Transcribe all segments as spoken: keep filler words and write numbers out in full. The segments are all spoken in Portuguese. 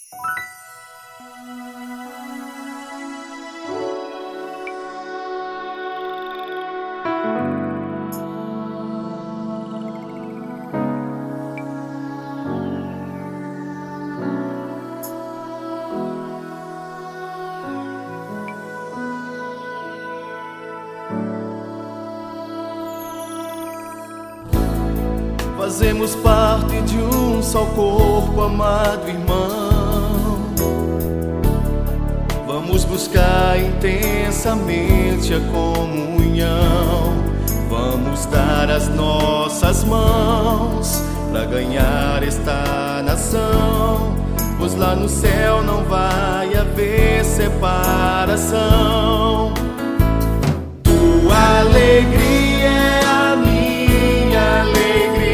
Fazemos parte de um só corpo, amado irmão. Vamos buscar intensamente a comunhão. Vamos dar as nossas mãos para ganhar esta nação, pois lá no céu não vai haver separação. Tua alegria é a minha alegria.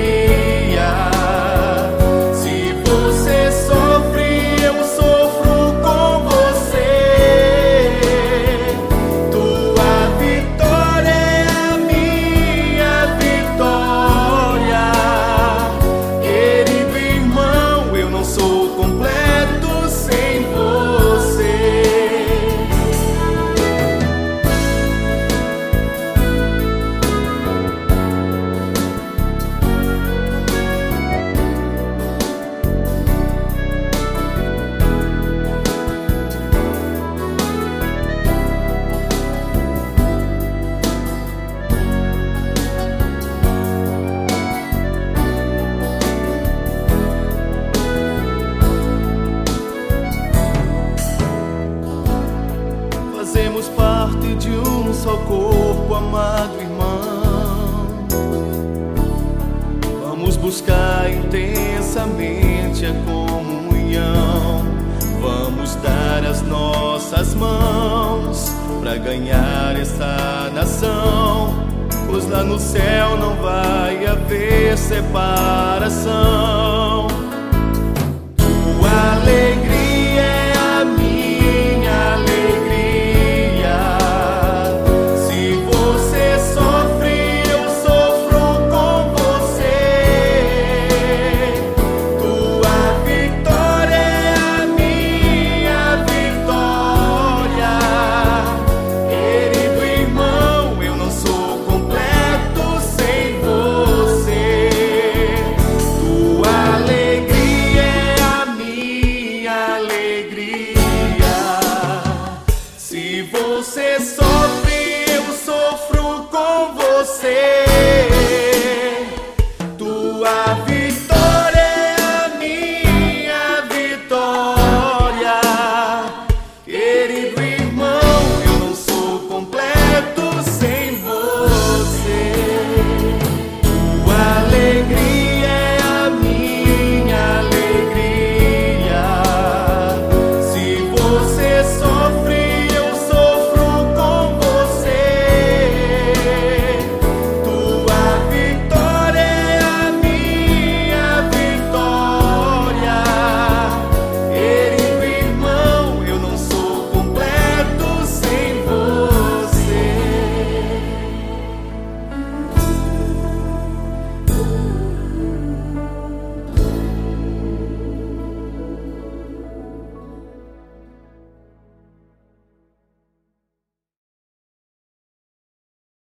Fazemos parte de um só corpo, amado irmão. Vamos buscar intensamente a comunhão. Vamos dar as nossas mãos para ganhar esta nação, pois lá no céu não vai haver separação.